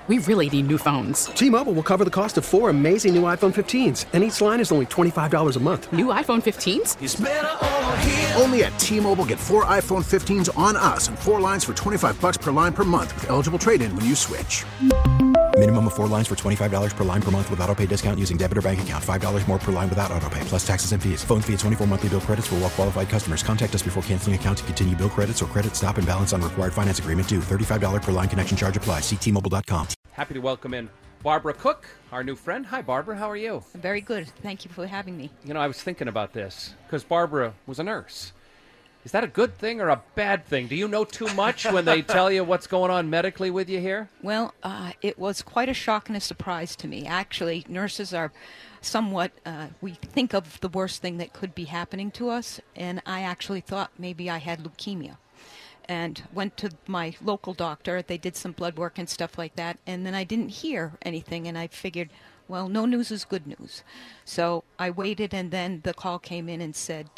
We really need new phones. T-Mobile will cover the cost of 4 amazing new iPhone 15s, and each line is only $25 a month. New iPhone 15s? It's better over here. Only at T-Mobile, get 4 iPhone 15s on us and 4 lines for $25 per line per month with eligible trade-in when you switch. Minimum of 4 lines for $25 per line per month with autopay discount using debit or bank account. $5 more per line without autopay, plus taxes and fees. Phone fee at 24 monthly bill credits for well-qualified customers. Contact us before canceling account to continue bill credits or credit stop and balance on required finance agreement due. $35 per line connection charge applies. See T-Mobile.com. Happy to welcome in Barbara Cook, our new friend. Hi, Barbara. How are you? Very good. Thank you for having me. You know, I was thinking about this because Barbara was a nurse. Is that a good thing or a bad thing? Do you know too much when they tell you what's going on medically with you here? Well, it was quite a shock and a surprise to me. Actually, nurses are somewhat, we think of the worst thing that could be happening to us, and I actually thought maybe I had leukemia. And went to my local doctor. They did some blood work and stuff like that, and then I didn't hear anything, and I figured, well, no news is good news. So I waited, and then the call came in and said,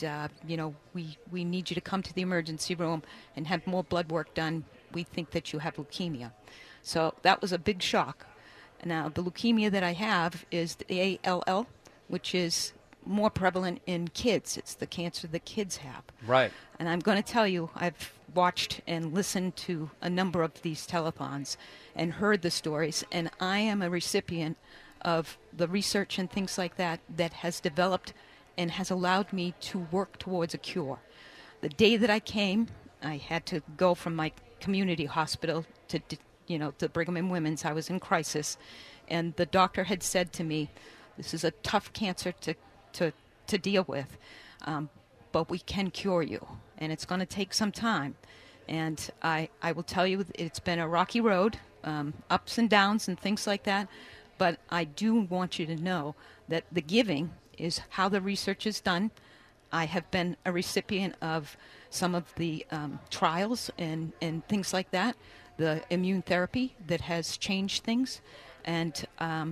we need you to come to the emergency room and have more blood work done. We think that you have leukemia. So that was a big shock. Now, the leukemia that I have is the ALL, which is more prevalent in kids. It's the cancer that kids have. Right. And I'm going to tell you, I've watched and listened to a number of these telethons and heard the stories, and I am a recipient of the research and things like that that has developed and has allowed me to work towards a cure. The day that I came, I had to go from my community hospital to Brigham and Women's. I was in crisis, and the doctor had said to me, this is a tough cancer to deal with, but we can cure you, and it's going to take some time. And I will tell you, it's been a rocky road, ups and downs and things like that, but I do want you to know that the giving is how the research is done. I have been a recipient of some of the trials and things like that, the immune therapy that has changed things, and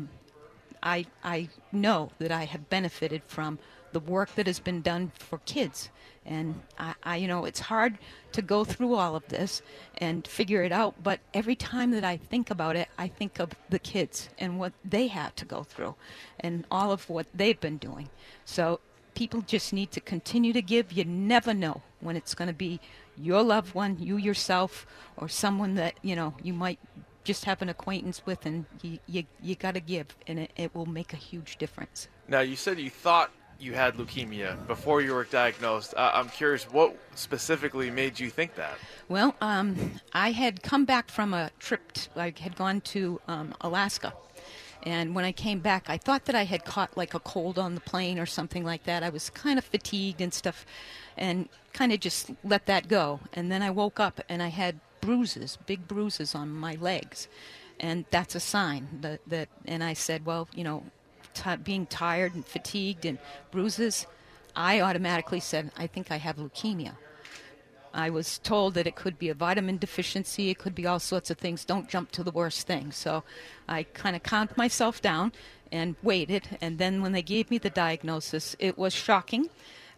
I know that I have benefited from the work that has been done for kids. And it's hard to go through all of this and figure it out, but every time that I think about it, I think of the kids and what they had to go through and all of what they've been doing. So people just need to continue to give. You never know when it's going to be your loved one, you yourself, or someone that, you might just have an acquaintance with, and you got to give, and it will make a huge difference. Now, you said you thought you had leukemia before you were diagnosed. I'm curious, what specifically made you think that? Well, I had come back from a trip. I had gone to Alaska. And when I came back, I thought that I had caught like a cold on the plane or something like that. I was kind of fatigued and stuff and kind of just let that go. And then I woke up and I had bruises, big bruises on my legs. And that's a sign that and I said, well, being tired and fatigued and bruises, I automatically said, I think I have leukemia. I was told that it could be a vitamin deficiency, it could be all sorts of things. Don't jump to the worst thing. So I kind of calmed myself down and waited, and then when they gave me the diagnosis, it was shocking.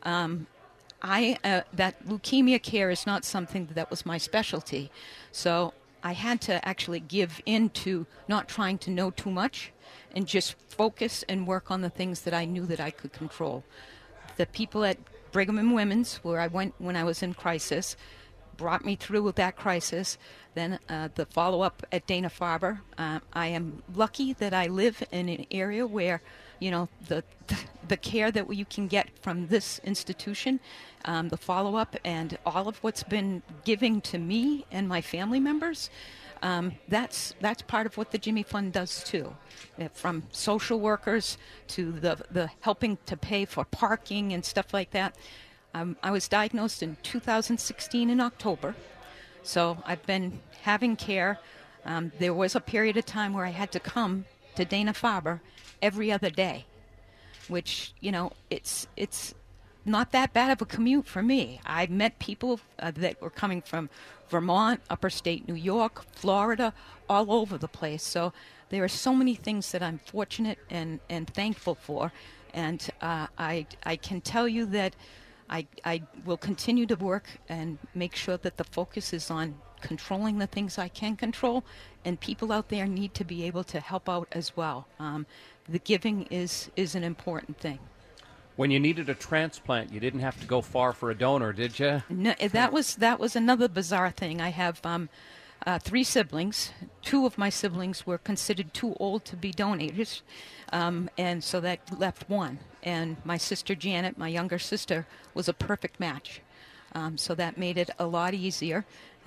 That leukemia care is not something that was my specialty, so I had to actually give in to not trying to know too much and just focus and work on the things that I knew that I could control. The people at Brigham and Women's, where I went when I was in crisis, brought me through with that crisis. Then the follow-up at Dana-Farber. I am lucky that I live in an area where, the care that you can get from this institution, the follow-up and all of what's been giving to me and my family members, that's part of what the Jimmy Fund does too. From social workers to the helping to pay for parking and stuff like that. I was diagnosed in 2016 in October, so I've been having care. There was a period of time where I had to come to Dana-Farber every other day, which, it's not that bad of a commute for me. I met people that were coming from Vermont, upper state New York, Florida, all over the place. So there are so many things that I'm fortunate and thankful for. And I can tell you that I will continue to work and make sure that the focus is on controlling the things I can control, and people out there need to be able to help out as well. The giving is an important thing. When you needed a transplant, you didn't have to go far for a donor, did you? No, that was another bizarre thing. I have 3 siblings. 2 of my siblings were considered too old to be donators, and so that left 1. And my sister Janet, my younger sister, was a perfect match. So that made it a lot easier.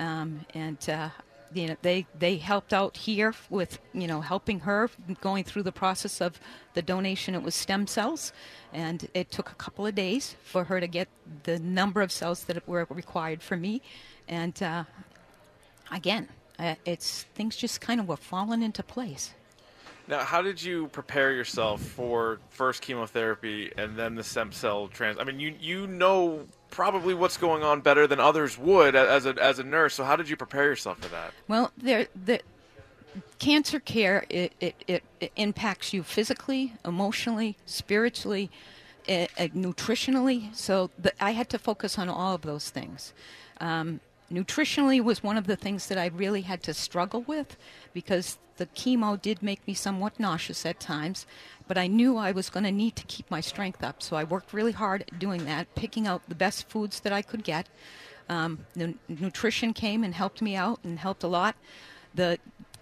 They helped out here with, helping her going through the process of the donation. It was stem cells, and it took a couple of days for her to get the number of cells that were required for me. And again, things just kind of were falling into place. Now, how did you prepare yourself for first chemotherapy and then the stem cell I mean, you know probably what's going on better than others would as a nurse. So how did you prepare yourself for that? Well, the cancer care it impacts you physically, emotionally, spiritually, nutritionally. So I had to focus on all of those things. Nutritionally was one of the things that I really had to struggle with, because the chemo did make me somewhat nauseous at times, but I knew I was going to need to keep my strength up. So I worked really hard at doing that, picking out the best foods that I could get. The nutrition came and helped me out and helped a lot. The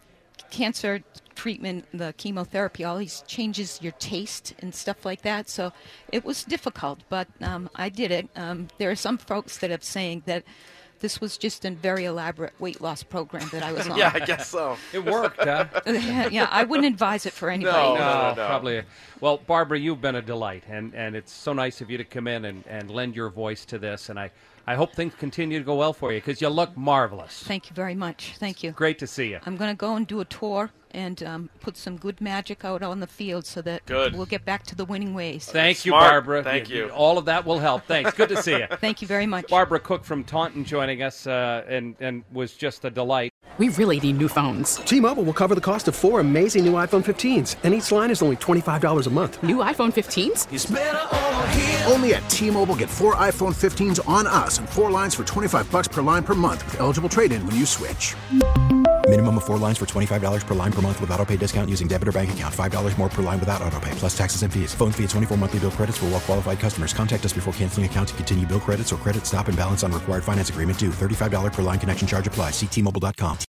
cancer treatment, the chemotherapy, always changes your taste and stuff like that. So it was difficult, but I did it. There are some folks that are saying that this was just a very elaborate weight loss program that I was on. Yeah, I guess so. It worked, huh? Yeah, I wouldn't advise it for anybody. No. Probably. Well, Barbara, you've been a delight, and it's so nice of you to come in and lend your voice to this, and I hope things continue to go well for you, because you look marvelous. Thank you very much. Thank you. Great to see you. I'm going to go and do a tour and put some good magic out on the field so that we'll get back to the winning ways. Thank you, Smart. Barbara. Thank you. All of that will help. Thanks. Good to see you. Thank you very much. Barbara Cook from Taunton joining us, and was just a delight. We really need new phones. T-Mobile will cover the cost of 4 amazing new iPhone 15s, and each line is only $25 a month. New iPhone 15s? It's better over here. Only at T-Mobile, get 4 iPhone 15s on us and 4 lines for $25 per line per month with eligible trade-in when you switch. Minimum of 4 lines for $25 per line per month with auto-pay discount using debit or bank account. $5 more per line without auto-pay, plus taxes and fees. Phone fee at 24 monthly bill credits for well-qualified customers. Contact us before canceling account to continue bill credits or credit stop and balance on required finance agreement due. $35 per line connection charge applies. See T-Mobile.com.